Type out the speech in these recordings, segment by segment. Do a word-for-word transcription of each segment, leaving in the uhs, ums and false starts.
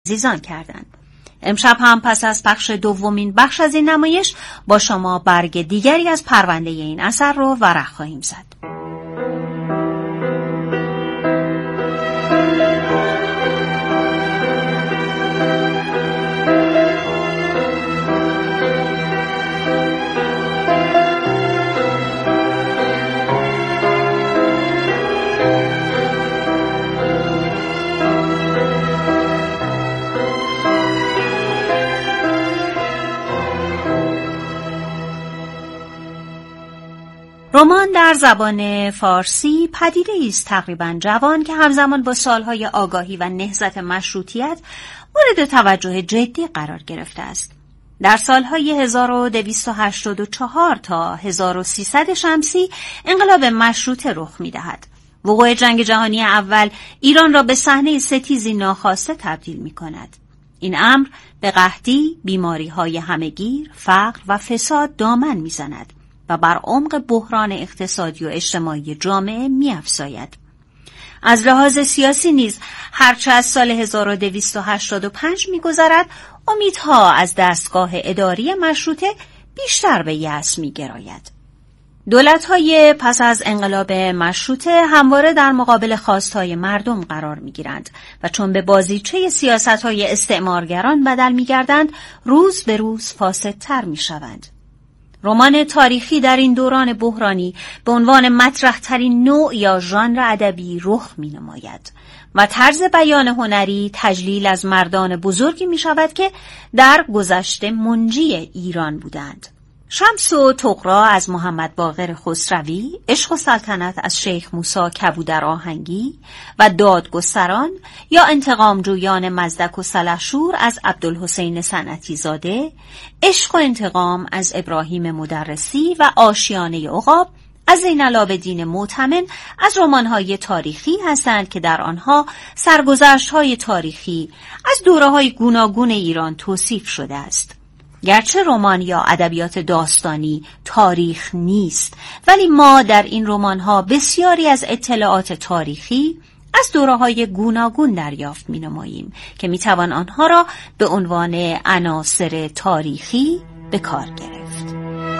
عزیزان کردند. امشب هم پس از پخش دومین بخش از این نمایش با شما برگ دیگری از پرونده این اثر رو ورق خواهیم زد. رمان در زبان فارسی پدیده است تقریباً جوان که همزمان با سالهای آگاهی و نهضت مشروطیت مورد توجه جدی قرار گرفته است. در سالهای هزار و دویست و هشتاد و چهار تا هزار و سیصد شمسی انقلاب مشروطه رخ می‌دهد. وقوع جنگ جهانی اول ایران را به صحنه ستیزی ناخواسته تبدیل می‌کند. این امر به قحطی، بیماری‌های همه‌گیر، فقر و فساد دامن می‌زند و بر عمق بحران اقتصادی و اجتماعی جامعه می‌افزاید. از لحاظ سیاسی نیز هرچه از سال هزار و دویست و هشتاد و پنج می‌گذرد، امیدها از دستگاه اداری مشروطه بیشتر به یأس می‌گراید. دولت‌های پس از انقلاب مشروطه همواره در مقابل خواست‌های مردم قرار می‌گیرند و چون به بازیچه سیاست‌های استعمارگران بدل می‌گردند، روز به روز فاسدتر می‌شوند. رمان تاریخی در این دوران بحرانی به عنوان مطرح ترین نوع یا ژانر ادبی رخ می نماید و طرز بیان هنری تجلیل از مردان بزرگی می شود که در گذشته منجی ایران بودند. شمس و طغرا از محمد باقر خسروی، عشق و سلطنت از شیخ موسی کبودر آهنگی و دادگستران یا انتقام جویان مزدک و سلحشور از عبدالحسین صنعتی زاده، عشق و انتقام از ابراهیم مدرسی و آشیانه عقاب از زین‌العابدین معتمن از رمان‌های تاریخی هستند که در آنها سرگذشت‌های تاریخی از دوره‌های گوناگون ایران توصیف شده است. گرچه رمان یا ادبیات داستانی تاریخ نیست، ولی ما در این رمان‌ها بسیاری از اطلاعات تاریخی از دوره‌های گوناگون دریافت می‌نماییم که می‌توان آنها را به عنوان عناصر تاریخی به کار گرفت.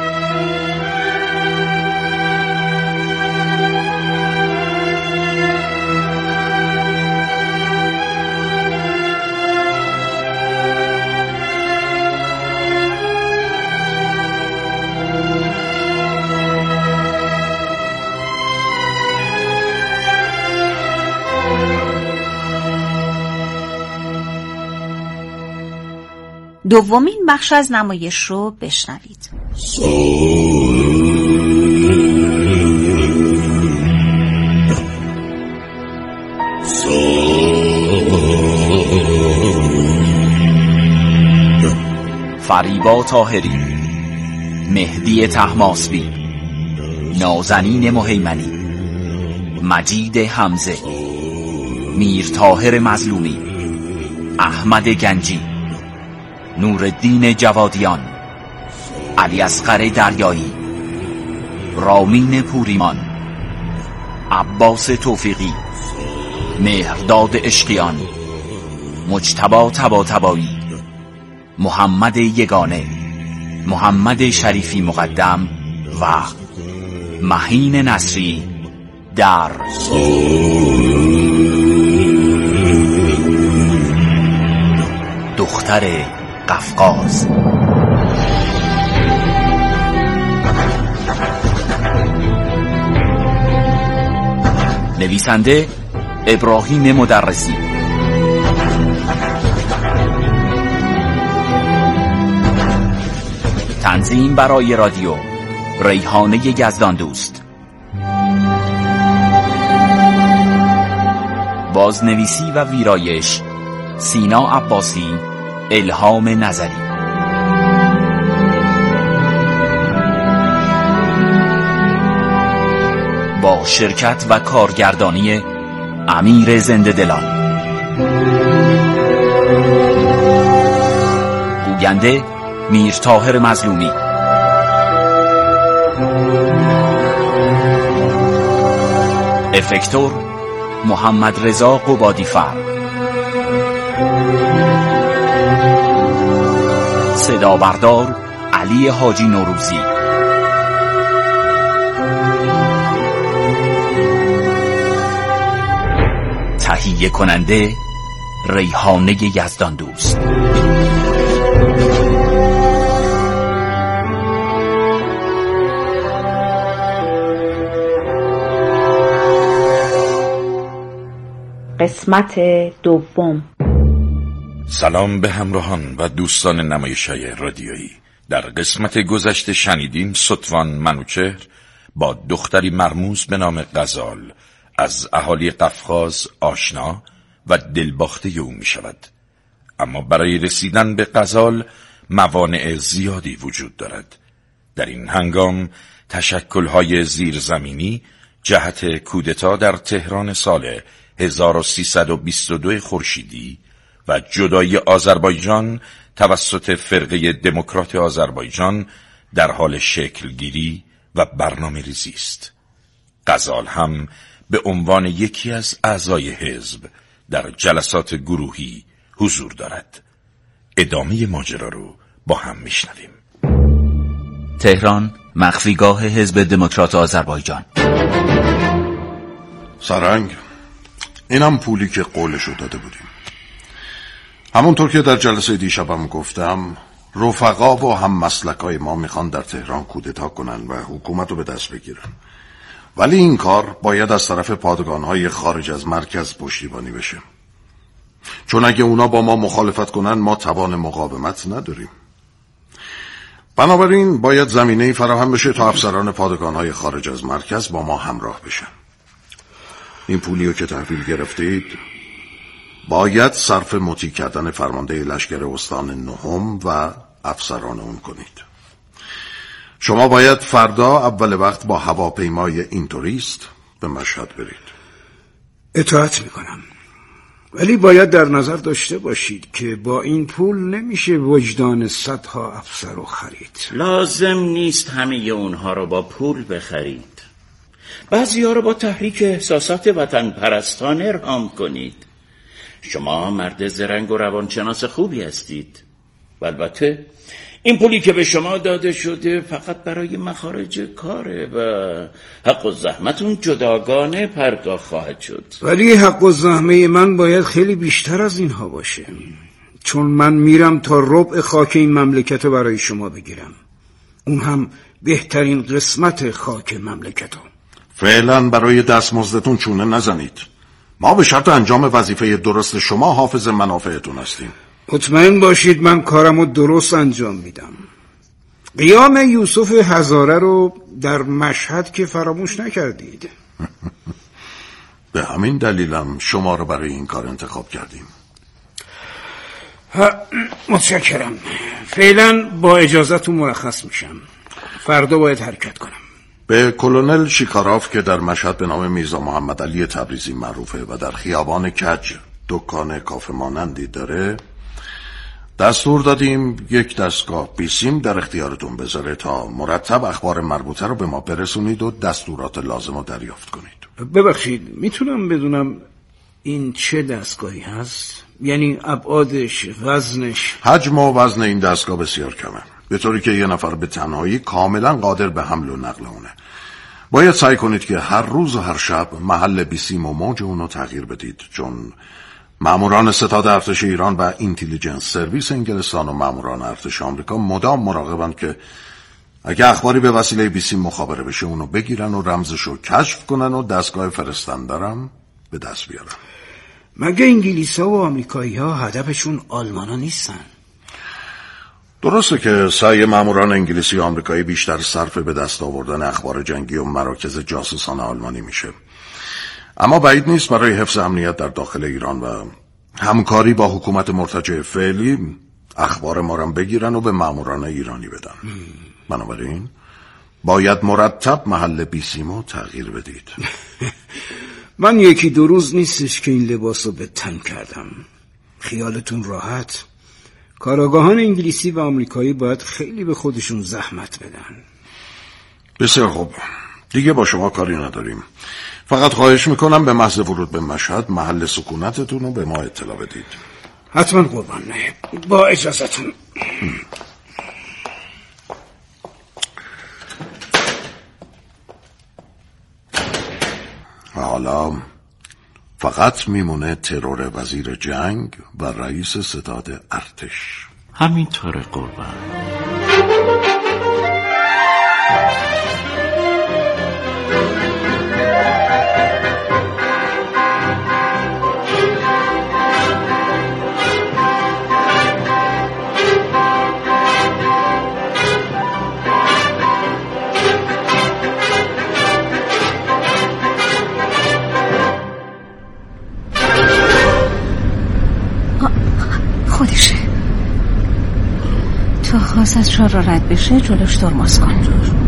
دومین بخش از نمایش رو بشنوید. فریبا طاهری، مهدی طهماسبی، نازنین مهیمنی، مجید حمزه، میر طاهر مظلومی، احمد گنجی، نورالدین جوادیان، علی اصغر دریایی، رامین پوریمان، عباس توفیقی، مهرداد اشقیان، مجتبی طباطبایی، محمد یگانه، محمد شریفی مقدم و مهین نصری در دختر قفقاز. نویسنده ابراهیم مدرسی، تنظیم برای رادیو ریحانه یزدان دوست، بازنویسی و ویرایش سینا عباسی، الهام نظری. با شرکت و کارگردانی امیر زنده دلان. گوینده میر طاهر مظلومی. افکتور محمد رضا قبادی فر. صدا بردار علی حاجی نوروزی. تهیه کننده ریحانه یزدان دوست. قسمت دوم. سلام به همراهان و دوستان نمایش‌های رادیویی. در قسمت گذشته شنیدیم ستوان منوچهر با دختری مرموز به نام غزال از اهالی قفقاز آشنا و دلباخته او می شود. اما برای رسیدن به غزال موانع زیادی وجود دارد. در این هنگام تشکل‌های زیرزمینی جهت کودتا در تهران سال هزار و سیصد و بیست و دو خورشیدی و جدایی آذربایجان توسط فرقه دموکرات آذربایجان در حال شکلگیری و برنامه ریزی است. غزال هم به عنوان یکی از اعضای حزب در جلسات گروهی حضور دارد. ادامه ماجرا رو با هم میشنویم. تهران، مخفیگاه حزب دموکرات آذربایجان. سرنگ، اینم پولی که قولشو داده بودیم. همونطور که در جلسه دیشبم گفتم، رفقا و هم مسلکای ما میخوان در تهران کودتا کنن و حکومت رو به دست بگیرن. ولی این کار باید از طرف پادگانهای خارج از مرکز پشتیبانی بشه. چون اگه اونا با ما مخالفت کنن ما توان مقاومت نداریم. بنابراین باید زمینه‌ای فراهم بشه تا افسران پادگانهای خارج از مرکز با ما همراه بشن. این پولیو که تحویل گرفتید باید صرف مطیع کردن فرمانده لشکر استان نهم و افسران اون کنید. شما باید فردا اول وقت با هواپیمای اینتوریست به مشهد برید. اطاعت میکنم، ولی باید در نظر داشته باشید که با این پول نمیشه وجدان صدها افسر رو خرید. لازم نیست همه اونها رو با پول بخرید. بعضی ها رو با تحریک احساسات وطن پرستانه ارهام کنید. شما مرد زرنگ و روانشناس خوبی هستید و البته این پولی که به شما داده شده فقط برای مخارج کاره و حق و زحمتون جداگانه پرداخت خواهد شد. ولی حق و زحمه من باید خیلی بیشتر از اینها باشه، چون من میرم تا ربع خاک این مملکت رو برای شما بگیرم، اون هم بهترین قسمت خاک مملکت رو. فعلا برای دستمزدتون چونه نزنید. ما به شرط انجام وظیفه درست شما حافظ منافعتون هستیم. مطمئن باشید من کارمو درست انجام میدم. قیام یوسف هزاره رو در مشهد که فراموش نکردید. به همین دلیلم شما رو برای این کار انتخاب کردیم. متشکرم. فعلا با اجازهتون مرخص میشم. فردا باید حرکت کنم. به کلونل شیکاراف که در مشهد به نام میرزا محمد علی تبریزی معروفه و در خیابان کج دکان کافه مانندی داره دستور دادیم یک دستگاه بیسیم در اختیارتون بذاره تا مرتب اخبار مربوطه رو به ما برسونید و دستورات لازم رو دریافت کنید. ببخشید، میتونم بدونم این چه دستگاهی هست؟ یعنی ابعادش، وزنش؟ حجم و وزن این دستگاه بسیار کمه، به طوری که یه نفر به تنهایی کاملا قادر به حمل و نقل اونه. باید سعی کنید که هر روز و هر شب محل بیسیم و موج اونو تغییر بدید، چون ماموران ستاد ارتش ایران و اینتلیجنس سرویس انگلستان و ماموران ارتش آمریکا مدام مراقبند که اگه اخباری به وسیله بیسیم مخابره بشه اونو بگیرن و رمزشو کشف کنن و دستگاه فرستندرم به دست بیارن. مگه انگلیس‌ها و آمریکایی‌ها هدفشون آلمانا نیستن؟ درسته که سعی ماموران انگلیسی و آمریکایی بیشتر صرف به دست آوردن اخبار جنگی و مراکز جاسوسان آلمانی میشه، اما بعید نیست برای حفظ امنیت در داخل ایران و همکاری با حکومت مرتجع فعلی اخبار ما رو بگیرن و به ماموران ایرانی بدن. بنابراین باید مرتب محل بیسیمو تغییر بدید. من یکی دو روز نیستش که این لباسو به تن کردم. خیالتون راحت. کاراگاهان انگلیسی و آمریکایی باید خیلی به خودشون زحمت بدن. بسیار خوب، دیگه با شما کاری نداریم. فقط خواهش میکنم به محض ورود به مشهد محل سکونتتون رو به ما اطلاع بدید. حتما قربان. با اجازتون. حالا فقط میمونه ترور وزیر جنگ و رئیس ستاد ارتش. همینطوره قربان. خودشه. تا خواست از شار را رد بشه جلوش ترمز کن.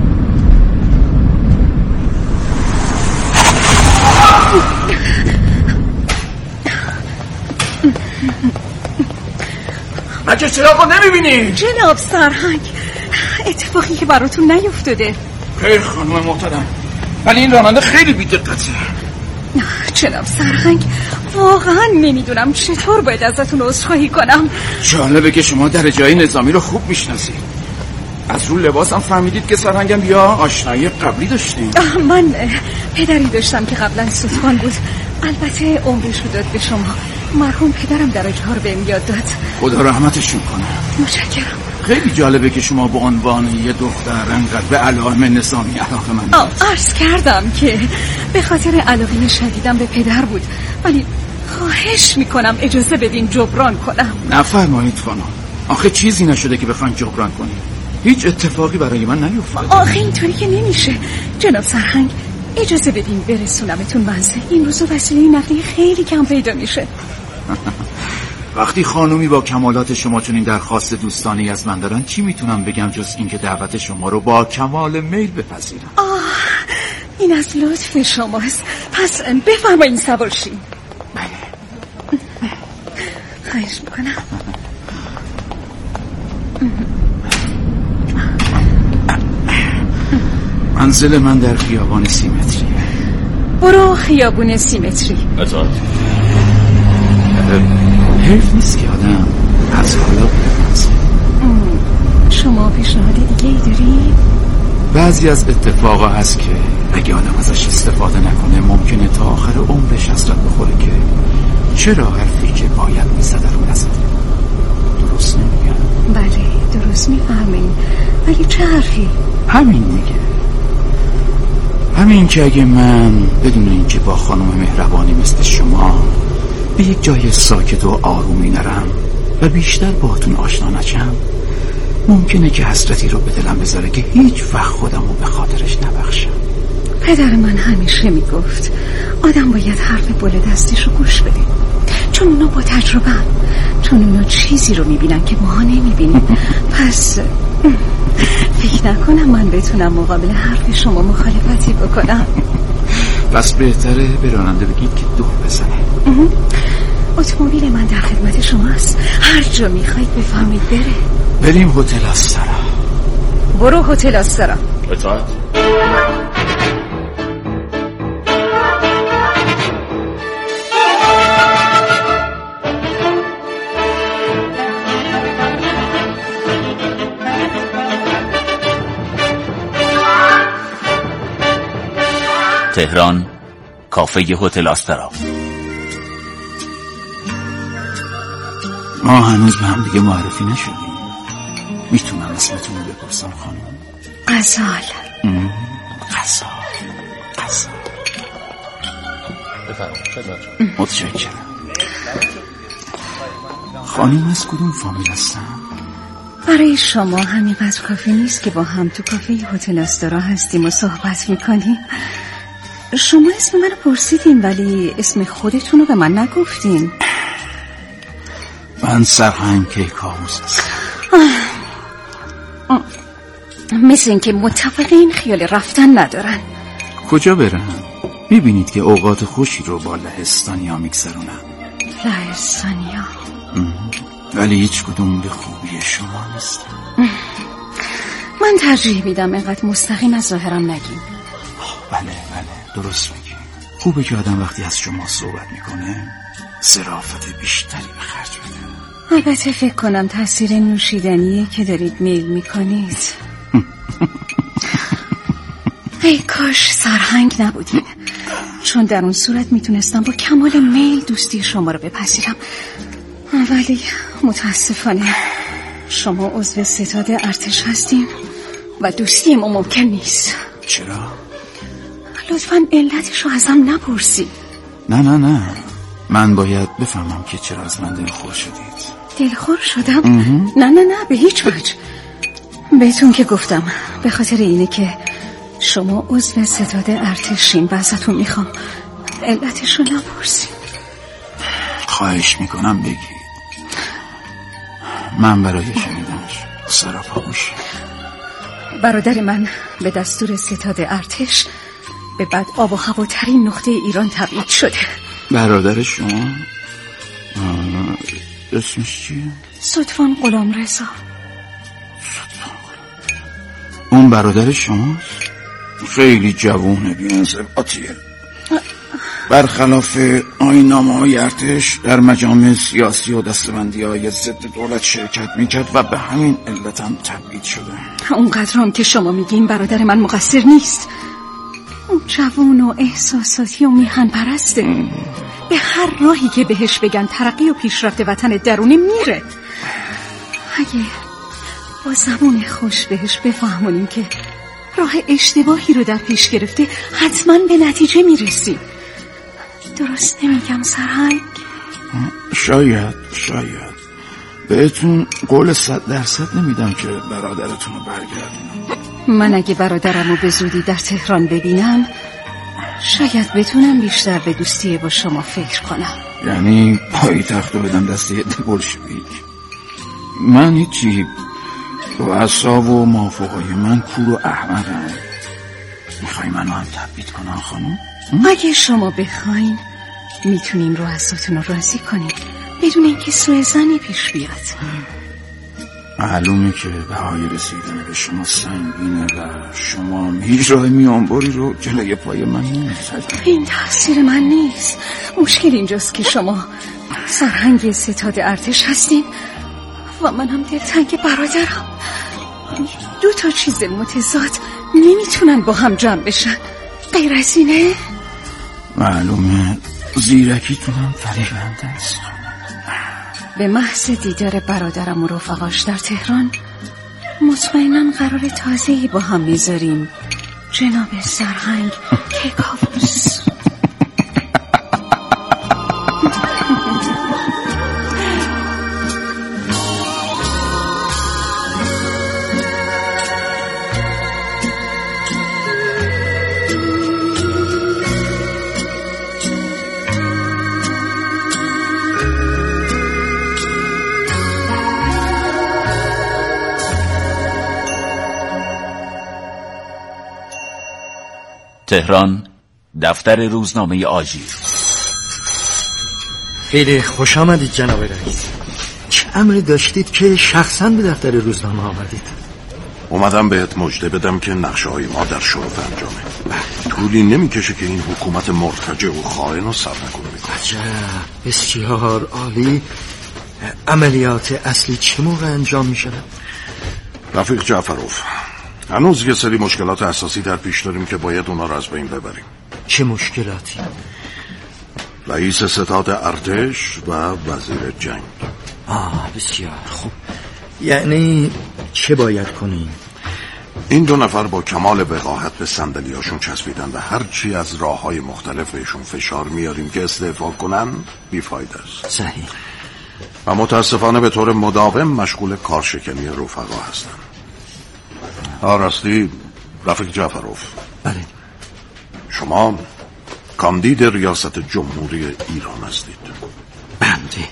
مگه چراغو نمیبینی؟ جناب سرهنگ، اتفاقی که براتون نیفتاده. خیر خانم محترم، ولی این راننده خیلی بی‌دقته. جناب سرهنگ، واقعا نمیدونم چطور باید ازتون عذرخواهی کنم. جالبه که شما درجه‌های نظامی رو خوب میشناسید. از رو لباسم فهمیدید که سرهنگم بیا آشنایی قبلی داشتیم. من پدری داشتم که قبلا سوفان بود. البته عمرش رو داد به شما. مرحوم پدرم درجه ها رو بهم یاد داد. خدا رحمتشون کنه. متشکرم. خیلی جالبه که شما به عنوان یه دختر انقدر به علائم نظامی علاقه من دارید. عرض کردم که به خاطر علاقه شدیدم به پدر بود، ولی خواهش میکنم اجازه بدین جبران کنم. نفرمایید خانم، آخه چیزی نشده که بخواین جبران کنید. هیچ اتفاقی برای من نیفتاده. آخه اینطوری که نمیشه جناب سرهنگ. اجازه بدین برسونمتون منزل. این روزا وسیله نقلیه خیلی کم پیدا میشه. وقتی خانومی با کمالات شما چنین درخواست دوستانه از من دارن، چی میتونم بگم جز اینکه دعوت شما رو با کمال میل بپذیرم. آه، این از لطف شماست. پس بفرمایید سوار شین. بله. خواهش میکنم. منزل من در خیابان سیمتری. برو خیابون سیمتری. بزاد حیف نیست که آدم از حالا بپرسه. شما پیشنهاد دیگه ای داری؟ بعضی از اتفاقا هست که اگه آدم ازش استفاده نکنه ممکنه تا آخر عمرش حسرت بخوره که چرا حرفی که باید میزده رو نزده. درست نمیگم؟ بله درست میفهمین. ولی چه حرفی؟ همین میگه، همین که اگه من بدون اینکه با خانم مهربانی مثل شما به یک جای ساکت و آرومی نرم و بیشتر باهاتون آشنا نشم، ممکنه که حسرتی رو به دلم بذاره که هیچ وقت خودم رو به خاطرش نبخشم. پدر من همیشه میگفت آدم باید حرف بوله دستیش رو گوش بده، چون اونا با تجربه هم. چون اونا چیزی رو میبینن که ماها نمیبینیم. پس فکر نکنم من بتونم مقابل حرف شما مخالفتی بکنم. پس بهتره به راننده بگید که دو بزنه. اتومبیل من در خدمت شماست. هر جا میخواید بفهمید بره. بریم هتل آسترا. برو هتل آسترا. اطاعت. تهران، کافه هتل آسترا. ما هنوز به هم دیگه معرفی نشدیم. میتونم اسمتون رو بپرسم خانم؟ غزال. غزال غزال بفرمایید. متشکرم. خانم از کدوم فامیل هستن؟ برای شما همینقدر کافی نیست که با هم تو کافه هتل آسترا هستیم و صحبت میکنیم. شما اسم من رو پرسیدین ولی اسم خودتون رو به من نگفتین. من سرهنگ کیکاووس هستم. مثل این که متفقین خیال رفتن ندارن. کجا برن؟ میبینید که اوقات خوشی رو با لهستانیا میگذرونن. لهستانیا؟ ولی هیچ کدوم به خوبی شما نیست. من ترجیح میدم اینقدر مستقیم از ظاهرم نگیم. بله بله درست میگی. خوبه که آدم وقتی از شما صحبت میکنه ظرافت بیشتری به خرج بده. البته فکر کنم تاثیر نوشیدنیه که دارید میل میکنید. ای کاش سرهنگ نبودین. چون در اون صورت میتونستم با کمال میل دوستی شما رو بپذیرم، ولی متاسفانه شما عضو ستاد ارتش هستین و دوستی ما ممکن نیست. چرا؟ لطفاً علتش رو ازم نپرسی. نه نه نه من باید بفهمم که چرا از من دلخور شدید. دلخور شدم؟ نه نه نه به هیچ وجه. بهتون که گفتم به خاطر اینه که شما عضو ستاد ارتشین و ازتون میخوام علتش رو نپرسیم. خواهش میکنم بگید. من برای شنیدنش سراپا میشم. برادر من به دستور ستاد ارتش به بد آب و هواترین نقطه ایران تبعید شده. برادر شما؟ اسمش چیه؟ ستوان غلامرضا. اون برادر شماست؟ خیلی جوونه، بی‌انضباطیه. برخلاف آیین‌نامه‌های ارتش در مجامع سیاسی و دستبندی‌های ضد دولت شرکت میکرد و به همین علت هم تبعید شده. اونقدر هم که شما میگین برادر من مقصر نیست. اون جوان و احساساتی و میهن پرسته. به هر راهی که بهش بگن ترقی و پیشرفت وطن درونه میره. اگه با زبون خوش بهش بفهمونیم که راه اشتباهی رو در پیش گرفته، حتما به نتیجه میرسیم. درست نمیگم سرهنگ؟ شاید شاید بهتون قول صد درصد نمیدم که برادرتون رو برگردونم. من اگه برادرم رو به زودی در تهران ببینم شاید بتونم بیشتر به دوستی با شما فکر کنم. یعنی پایتخت رو بدم دست یه بلشویک؟ من هیچی، رؤسا و موافقای من کور و احمقم. میخوای منو هم تبعید کنم خانم؟ اگه شما بخواین میتونین رؤساتون رو راضی کنین بدون اینکه سوء ظنی پیش بیاد. معلومه که بهای رسیدن به شما سنگینه و شما هیچ راه میانبری رو جلوی پای من نمیذارید. این تقصیر من نیست. مشکل اینجاست که شما سرهنگ ستاد ارتش هستین و من هم دلتنگ برادرم. دو تا چیز متضاد نمیتونن با هم جمع بشن. غیر از اینه؟ معلومه زیرکیتونم فریبنده است. به محض دیدار برادرم و رفقاش در تهران مطمئناً قرار تازه‌ای با هم میذاریم جناب سرهنگ کیکاووس. تهران، دفتر روزنامه آژیر. خیلی خوش آمدید جناب رئیس. چه امری داشتید که شخصا به دفتر روزنامه آمدید؟ اومدم بهت مژده بدم که نقشه های ما در شرف انجامه. طولی نمیکشه که این حکومت مرتجع و خائن رو سر نکنه. عجب، بسیار عالی. عملیات اصلی چه موقع انجام می شود؟ رفیق جعفروف، هنوز یه سری مشکلات اساسی در پیش داریم که باید اونا رو از بین ببریم. چه مشکلاتی؟ رئیس ستاد ارتش و وزیر جنگ. آه بسیار خوب. یعنی چه باید کنیم؟ این دو نفر با کمال وقاحت به صندلیاشون چسبیدن و هرچی از راه‌های مختلف بهشون فشار میاریم که استعفا کنن بیفایده است. صحیح. و متاسفانه به طور مداوم مشغول کارشکنی رفقا هستن. راستی رفیق جعفروف، بله، شما کاندید ریاست جمهوری ایران هستید. بنده.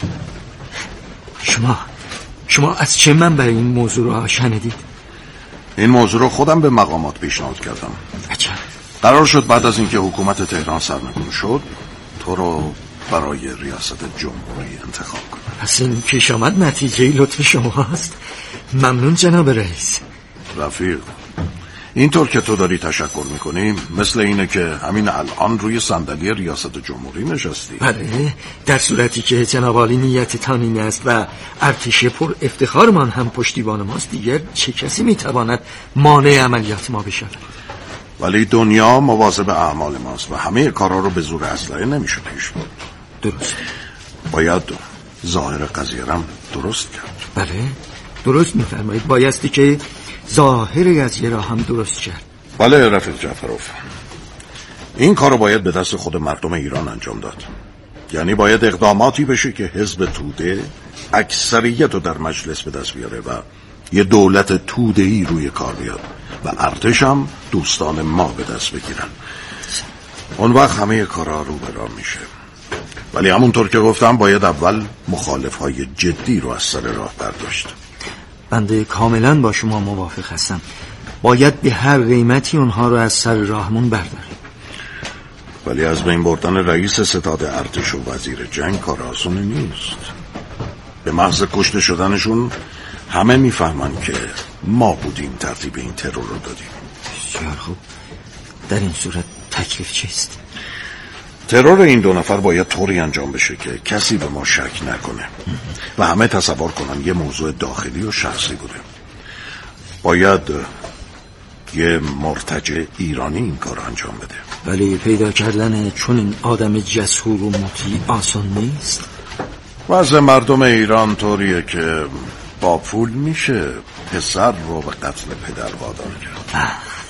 شما شما از چه منبع این موضوع رو شنیدید؟ این موضوع رو خودم به مقامات پیشنهاد کردم. عجب. قرار شد بعد از اینکه حکومت تهران سرنگون شد تو رو برای ریاست جمهوری انتخاب کنم. پس این پیش آمد نتیجه لطف شما هست. ممنون جناب رئیس. رفیق، اینطور که تو داری تشکر میکنی مثل اینه که همین الان روی صندلی ریاست جمهوری نشستی. بله، در صورتی که جناب عالی نیتتان این است و ارتش پر افتخارمان هم پشتیبان ماست، دیگر چه کسی میتواند مانع عملیات ما بشود؟ ولی دنیا مواظب اعمال ماست و همه کارا رو به زور اسلحه نمیشه پیش برد. درست. باید ظاهر قضیه رم درست کرد. بله درست میفرمایید، بایستی که ظاهر قضیه را هم درست کرد. بله رفیق جعفروف، این کارو باید به دست خود مردم ایران انجام داد. یعنی باید اقداماتی بشه که حزب توده اکثریت رو در مجلس به دست بیاره و یه دولت توده‌ای روی کار بیاد و ارتش هم دوستان ما به دست بگیرن. اون وقت همه کارا رو به راه میشه. ولی همونطور که گفتم باید اول مخالفهای جدی رو از سر راه برداشت. بنده کاملا با شما موافق هستم. باید به هر قیمتی اونها رو از سر راهمون برداریم. ولی از بین بردن رئیس ستاد ارتش و وزیر جنگ کار آسونی نیست. به محض کشته شدنشون همه میفهمن که ما بودیم ترتیب این ترور رو دادیم. بسیار خوب. در این صورت تکلیف چیست؟ ترور این دو نفر باید طوری انجام بشه که کسی به ما شک نکنه و همه تصور کنن یه موضوع داخلی و شخصی بوده. باید یه مرتجع ایرانی این کار انجام بده. ولی پیدا کردن چون این آدم جسور و مطیع آسان نیست. وضع مردم ایران طوریه که با پول میشه پسر رو به قتل پدر وادار کرد.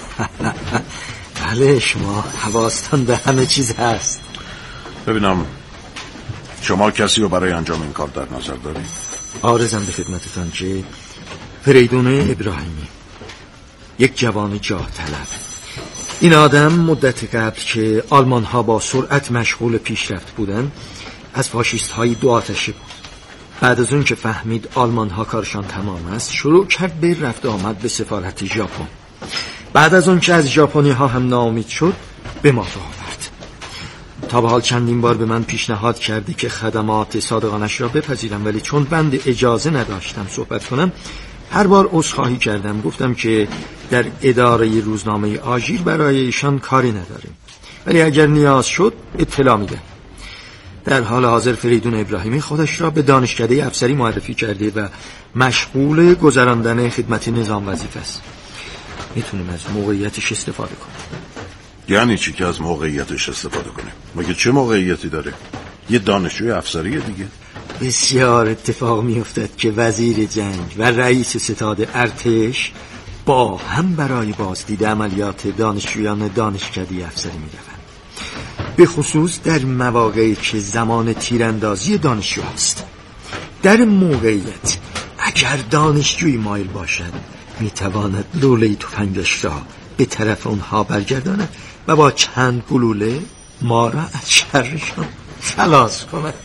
بله شما حواستان به همه چیز هست. ببینم شما کسی رو برای انجام این کار در نظر دارید؟ عارضم به خدمتتان که فریدون ابراهیمی، یک جوان جاه طلب. این آدم مدت قبل که آلمان ها با سرعت مشغول پیشرفت بودن از فاشیست های دو آتشه بود. بعد از اون که فهمید آلمان ها کارشان تمام است شروع کرد به رفت آمد به سفارت ژاپن. بعد از اون که از ژاپنی ها هم ناامید شد به ما راه آورد. تا به حال چندین بار به من پیشنهاد کرده که خدمات صادقانش را بپذیرم، ولی چون بند اجازه نداشتم صحبت کنم هر بار عذرخواهی کردم. گفتم که در اداره روزنامه آژیر برای ایشان کاری نداریم، ولی اگر نیاز شد اطلاع میده. در حال حاضر فریدون ابراهیمی خودش را به دانشکده افسری معرفی کرده و مشغول گذراندن خدمت نظام وظیفه است. میتونیم از موقعیتش استفاده کنیم. یعنی چی که از موقعیتش استفاده کنیم؟ مگه چه موقعیتی داره؟ یه دانشجوی افسریه دیگه. بسیار اتفاق میافتد که وزیر جنگ و رئیس ستاد ارتش با هم برای بازدید عملیات دانشجویان دانشکده افسری میروند، به خصوص در مواقعی که زمان تیراندازی دانشجو است. در موقعیت اگر دانشجوی مایل باشد میتواند لوله تفنگش را به طرف اونها برگرداند و با چند گلوله ما را از شرشان خلاص کند.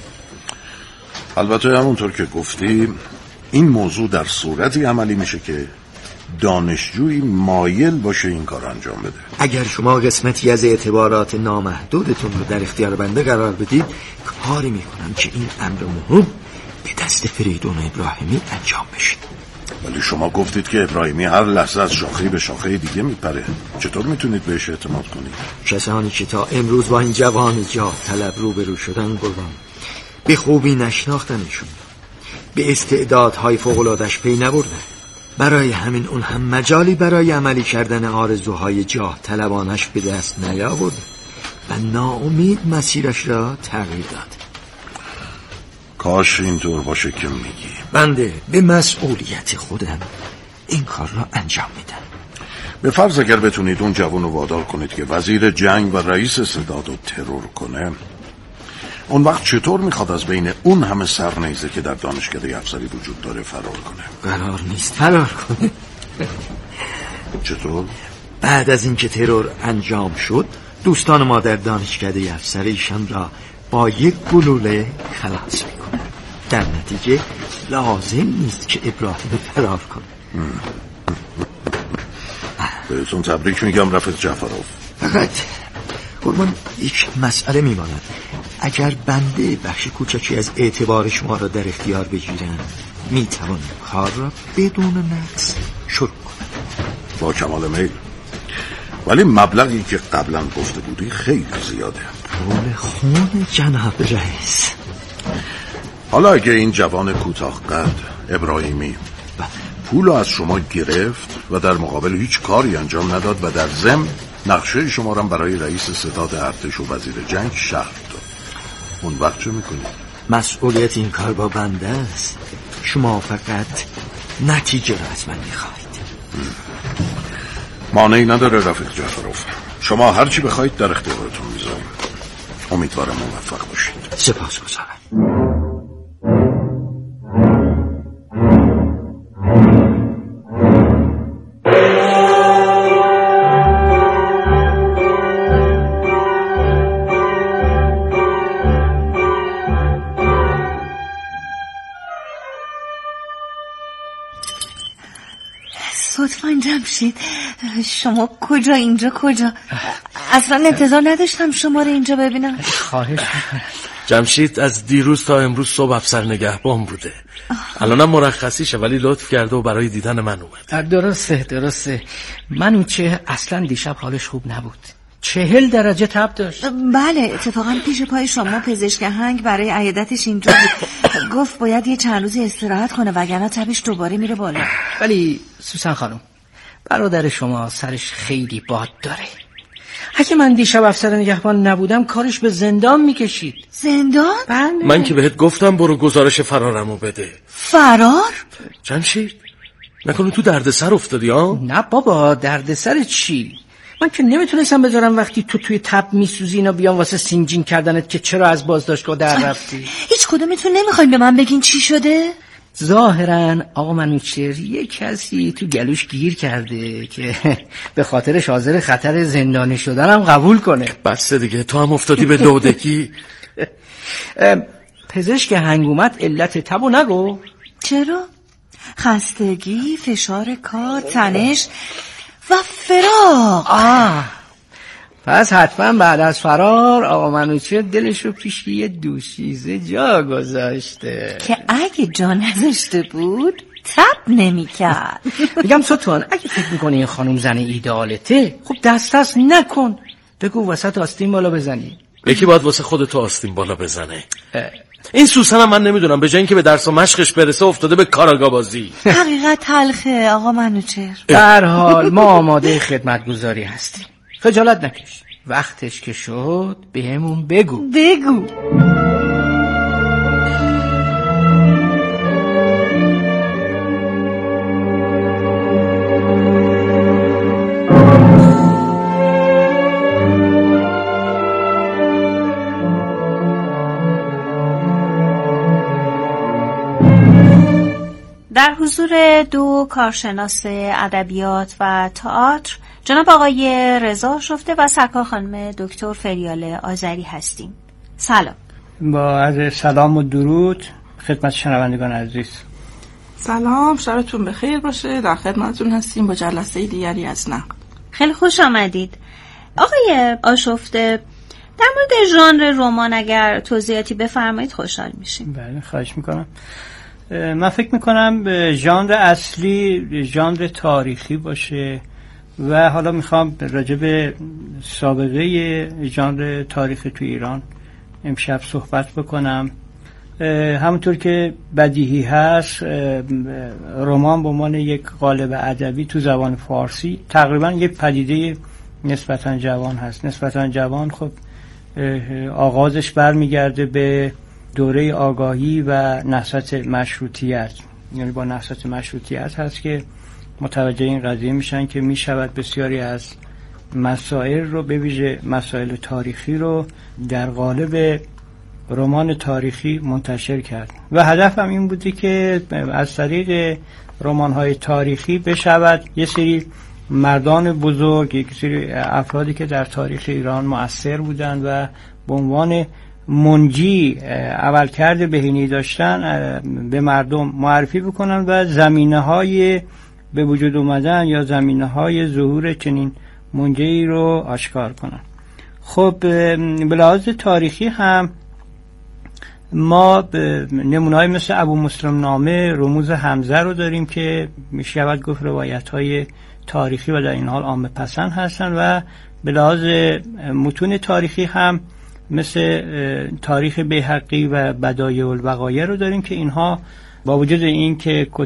البته همونطور که گفتی این موضوع در صورتی عملی میشه که دانشجوی مایل باشه این کار انجام بده. اگر شما قسمتی از اعتبارات نامحدودتون رو در اختیار بنده قرار بدید کاری میکنم که این امر مهم به دست فریدون ابراهیمی انجام بشه. ولی شما گفتید که ابراهیمی هر لحظه از شاخه به شاخه دیگه میپره. چطور میتونید بهش اعتماد کنید؟ کسانی که تا امروز با این جوان جاه طلب روبرو شدن قربان به خوبی نشناختنشون، به استعدادهای فوق‌العاده‌اش پی نبردن. برای همین اون هم مجالی برای عملی کردن آرزوهای جاه طلبانش به دست نیاورد و ناامید مسیرش را تغییر داد. کاش اینطور باشه که میگی. بنده به مسئولیت خودم این کار را انجام میدم. به فرض اگر بتونید اون جوان رو وادار کنید که وزیر جنگ و رئیس ستاد رو ترور کنه، اون وقت چطور میخواد از بین اون همه سرنیزه که در دانشکده افسری وجود داره فرار کنه؟ قرار نیست فرار کنه. چطور؟ بعد از اینکه ترور انجام شد دوستان ما در دانشکده افسریشان را با یک گلوله خلاص میکنه. در نتیجه لازم نیست که ابراهیم فرار کنه. بهتون تبریک میگم رفیق جعفروف. فقط قربان یک مسئله میماند. اگر بنده بخش کوچکی از اعتبار شما را در اختیار بگیرم میتوانم کار را بدون نقص شروع کنم. با کمال میل. ولی مبلغی که قبلا گفته بودی خیلی زیاده. پول خون جناب رئیس. حالا اگه این جوان کوتاه قد ابراهیمی پول از شما گرفت و در مقابل هیچ کاری انجام نداد و در ضمن نقشه شما را برای رئیس ستاد ارتش و وزیر جنگ شهر داد. اون وقت چه میکنید؟ مسئولیت این کار با بنده است. شما فقط نتیجه را از من میخواهید. مانعی نداره رفیق جعفروف. شما هر چی بخواید در اختیارتون میذارم. امیدوارم موفق باشید. سپاسگزارم. لطفاً جمشید، شما کجا اینجا کجا؟ اصلا انتظار نداشتم شما رو اینجا ببینم. خواهش میکنم. جمشید از دیروز تا امروز صبح افسر نگهبان بوده. الانم مرخصیشه ولی لطف کرده و برای دیدن من اومد. درسته درسته. منوچه اصلا دیشب حالش خوب نبود. چهل درجه تب داشت. بله اتفاقا پیش پای شما پزشک هنگ برای عیادتش اینجا بود. گفت باید یه چند روزی استراحت کنه وگرنه تبش دوباره میره بالا. ولی سوسن خانم، برادر شما سرش خیلی باد داره. اگه من دیشب افسر نگهبان نبودم کارش به زندان میکشید. زندان؟ بله. من که بهت گفتم برو گزارش فرارمو بده. فرار؟ جمشید نکنه تو دردسر افتادی ها؟ نه بابا، دردسر چی؟ من که نمیتونستم بذارم وقتی تو توی تب میسوزی اینا بیان واسه سینجین کردنت که چرا از بازداشتگاه در رفتی. هیچ کدومتون نمیخواین به من بگین چی شده؟ ظاهرا آقا منوچهر یه کسی تو گلوش گیر کرده که به خاطرش حاضر خطر زندانی شدنم قبول کنه. بسه دیگه، تو هم افتادی به دودگی. پزشک هنگومت علت تبو نگو. چرا؟ خستگی، فشار کار، تنش و فراق. آه پس حتما بعد از فرار آقا منوچهر دلش رو پیش یه دوشیزه جا گذاشته که اگه جا نذاشته بود تب نمی کرد. میگم ستون اگه فکر میکنی این خانم زن ایدئالته خب دست دست نکن، بگو وسط آستین بالا بزنی. یکی باید واسه خودتو آستین بالا بزنه. این سوسن هم من نمیدونم به جای اینکه به درس و مشقش برسه افتاده به کاراگاه بازی. حقیقت تلخه آقا منوچهر. در حال ما آماده خدمتگزاری هستیم، خجالت نکش. وقتش که شد بهمون بگو. بگو. در حضور دو کارشناس ادبیات و تئاتر جناب آقای رضا شفته و سرکار خانم دکتر فریال آذری هستیم. سلام. با عرض سلام و درود خدمت شنوندگان عزیز. سلام، شبتون بخیر باشه. در خدمتتون هستیم با جلسه دیگری از نقد. خیلی خوش آمدید. آقای آشفته، در مورد ژانر رمان اگر توضیحاتی بفرمایید خوشحال میشیم. بله خواهش میکنم. من فکر میکنم ژانر اصلی ژانر تاریخی باشه و حالا میخوام راجع به سابقه ژانر تاریخی تو ایران امشب صحبت بکنم. همونطور که بدیهی هست رمان به عنوان یک قالب ادبی تو زبان فارسی تقریبا یک پدیده نسبتا جوان هست. نسبتا جوان خب آغازش برمیگرده به دوره آگاهی و نهضت مشروطیت، یعنی با نهضت مشروطیت هست که متوجه این قضیه میشن که میشود بسیاری از مسائل رو به ویژه مسائل تاریخی رو در قالب رمان تاریخی منتشر کرد و هدفم این بوده که از طریق رمان‌های تاریخی بشود یه سری مردان بزرگ، یک سری افرادی که در تاریخ ایران مؤثر بودند و به عنوان منجی عملکرد بهینه‌ای داشتن به مردم معرفی بکنن و زمینه‌های به وجود اومدن یا زمینه‌های ظهور چنین منجی رو آشکار کنن. خب به لحاظ تاریخی هم ما نمونه‌های مثل ابو مسلم نامه، رموز حمزه رو داریم که میشود گفت روایت‌های تاریخی و در این حال عامه پسند هستن و به لحاظ متون تاریخی هم مثل تاریخ بیهقی و بدایع الوقایع رو داریم که اینها با وجود این که